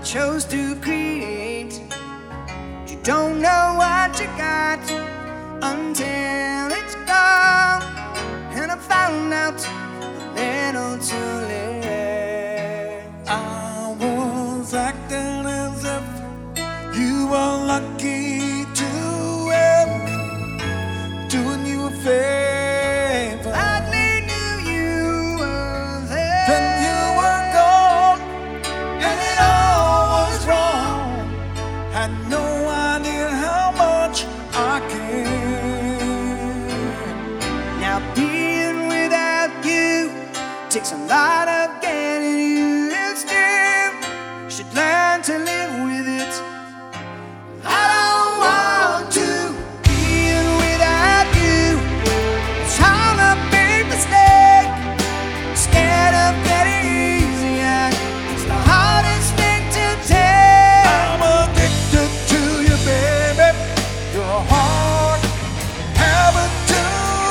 chose to create. You don't know what you got until it's gone, and I found out a little too late. I was acting as if you were lucky to have me, doing you a favor. Hardly knew you were there. Then you were gone, and it all was wrong. Had no idea how much I cared. Now being without you takes a lot of getting used to. Should learn to live with it. I don't want to. Being without you, it's all a big mistake. Scared of getting easier. It's the hardest thing to take. I'm addicted to you, baby. You're a hard habit to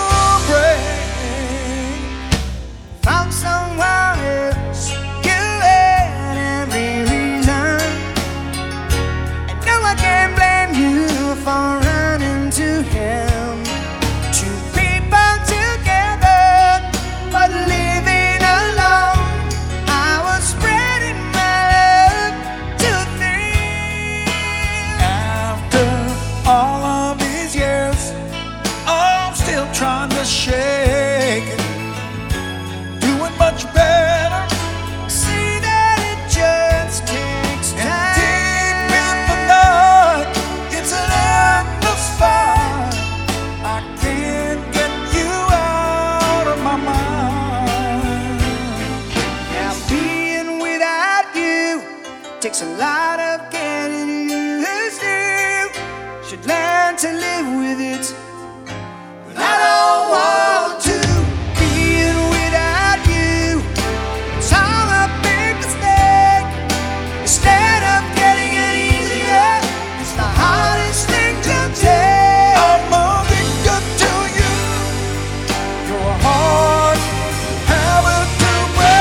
break. Found someone else. You had every reason. And no, I can't blame you for running to him. Two people together, but living alone. I was spreading my love to three. After all of these years, I'm still trying to shake it. Doing much better. See that it just takes And time. deep in the night, it's an endless fight. I can't get you out of my mind. Now being without you takes a lot of getting used to. Should learn to live with it. But I don't want to. Being without you, it's all a big mistake. Instead of getting it easier, it's the hardest thing to take. I'm addicted to you. You're a hard habit to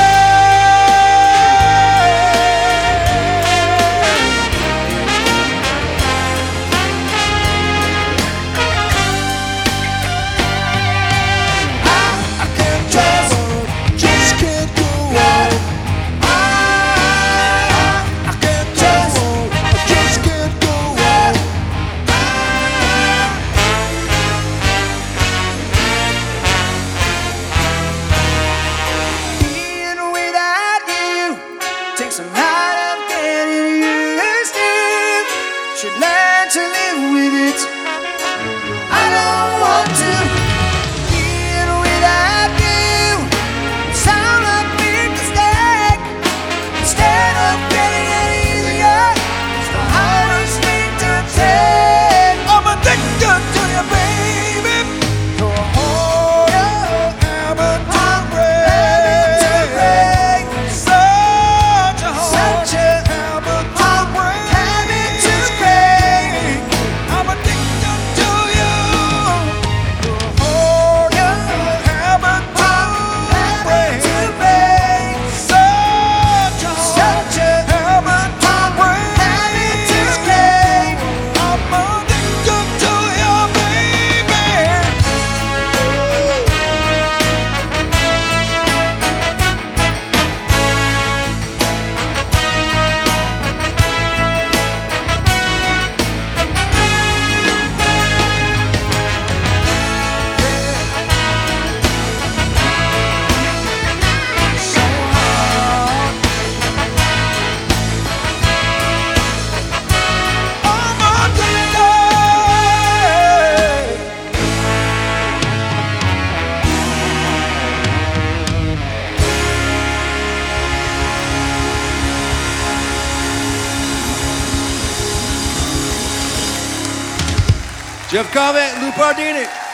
I can't just can't go on. I can't just can't go on. Being without you takes a lot of getting used to. Should learn to live with it. I don't want to. Being without you, it's all a big mistake. Instead of getting it easier, it's the hardest thing to take. I'm addicted to you, baby. You're a hard habit to break. Such a hard habit to break. I'm addicted to you. You're a hard habit to break. Such a hard habit to break. I'm addicted to you, baby. So hard. I'm addicted. Jeff Comet, Lou Pardini.